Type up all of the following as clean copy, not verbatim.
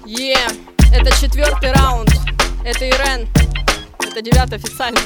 Это 4-й раунд. Это Ирен. Это 9-й официальный.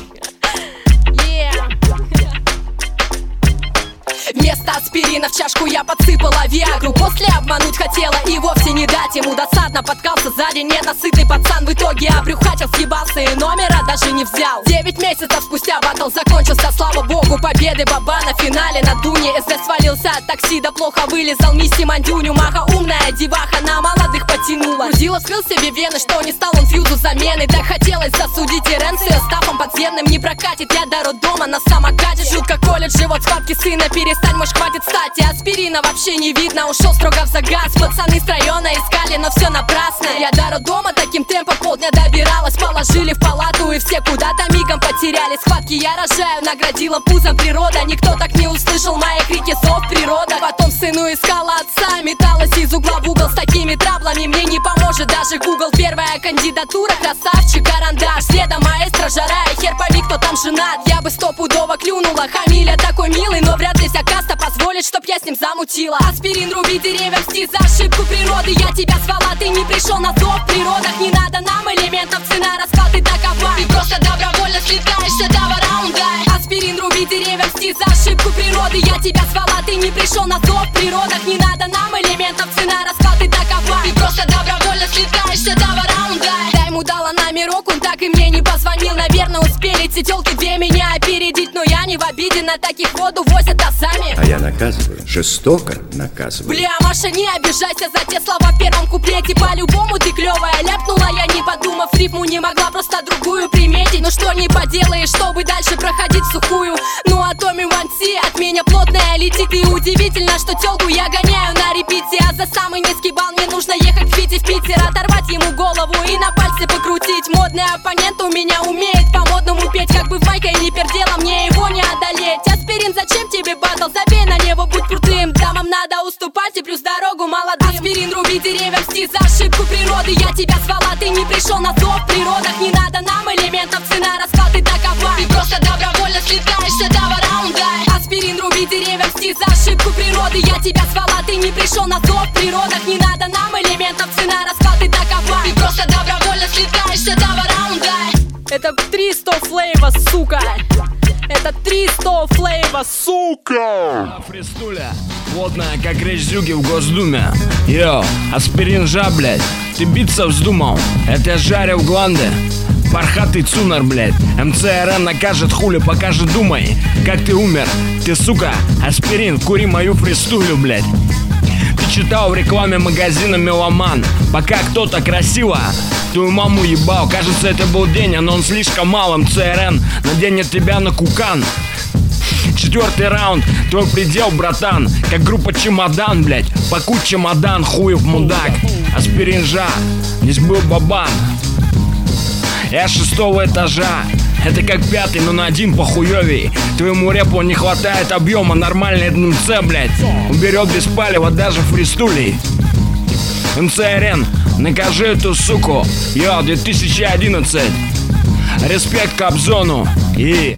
Вместо аспирина в чашку я подсыпала виагру. После обмануть хотела и вовсе не дать ему. Досадно подкался сзади ненасытный пацан. В итоге обрюхатил, съебался и номера даже не взял. 9 месяцев спустя баттл закончился, слава богу. Победы баба на финале на Дуне. СД свалился от такси, да плохо вылезал Мисси Мандюню. Маха умная деваха на молодых потянула. Грузила, вскрыл себе вены, что не стал он фьюзу замены. Так хотелось засудить Ирен с ее стафом подземным. Не прокатит, я до роддома на самокате. Жутко колет живот, схватки сына, перестань, может хватит стати. Аспирина вообще не видно, ушел строго в загаз. Пацаны с района искали, но все напрасно. Я до роддома таким темпом полдня добиралась. Положили в палату и все куда-то мигом потеряли. Схватки я рожаю, наградила пузом природа. Никто так не услышал мои крики, зов природа. Потом сыну искала отца, металась из угла в угол. С такими траблами мне не поможет даже Google. Первая кандидатура, красавчик, карандаш. Следом маэстро, жара и хер пойми, кто там женат. Я бы стопудово клюнула, Хамиля такой милый, но вряд ли вся каста позволит, чтоб я с ним замутила. Аспирин, руби деревья, мсти за ошибку природы. Я тебя звала, ты не пришел на зов в природах. Не надо нам элементов, цена расклад и такова. Ты просто добровольно слетаешь с этого раунда. Аспирин, руби деревья, мсти за ошибку природы. Я тебя звала, ты не пришел на зов в природах. Не надо нам элементов, цена расклад и такова. Ты просто добровольно слетаешь с этого раунда. Я ему дала номерок, он так и мне не позвонил. Наверное, успели те тёлки две меня опередить. Но я не в обиде, на таких воду возят тазами. А я наказываю, жестоко наказываю. Бля, Маша, не обижайся за те слова в первом куплете. По-любому ты клевая, ляпнула я, не подумав. Рифму не могла просто другую приметить. Ну что не поделаешь, чтобы дальше проходить в сухую. Ну а Томми Ванси от меня плотная летит. И удивительно, что тёлку я гоняю на репите. А за самый низкий балл мне нужно ехать в Фити в Питер. Оторвать ему голову и на пальце покрутить. Модный оппонент у меня умеет по-модному петь. Как бы в майке не пердела, мне его не одолеть. Аспирин, зачем тебе баттл? Забей на него, будь крутым. Дамам надо уступать и плюс дорогу молодым. Аспирин, руби деревья, мсти за ошибку природы. Я тебя звала, ты не пришел на зов в природах. Не надо нам элементов, цена расклад и такова. Ты просто добровольно слетаешь с этого раунда. Аспирин, руби деревья, мсти за ошибку природы. Я тебя звала, ты не пришел на зов в природах. Не надо нам элементов, цена расклад и такова. Ты просто добровольно слетаешь с этого раунда. Это 300 флейва, сука. Это 300 флейва, сука. Фристуля, плотная, как речь Зюги в Госдуме. Йо, аспирин жа, блядь. Ты биться вздумал? Это я жарю в гланды. Пархатый цунар, блядь. МЦРН накажет, хули, покажет, думай. Как ты умер? Ты, сука, аспирин, кури мою фристулю, блядь. Ты читал в рекламе магазина «Меломан». Пока кто-то красиво твою маму ебал. Кажется, это был день, но он слишком мал. МЦРН наденет тебя на кукан. 4-й раунд, твой предел, братан. Как группа «Чемодан», блядь. Пакуй чемодан, хуев мудак. Аспирин жа, здесь был бабан. Я 6-го этажа. Это как 5-й, но на 1 похуёвей. Твоему рэпу не хватает объема. Нормальный МЦ, блядь. Уберет без палева даже фристулей. МЦРН, накажи эту суку. Йо, 2011. Респект Кобзону. И...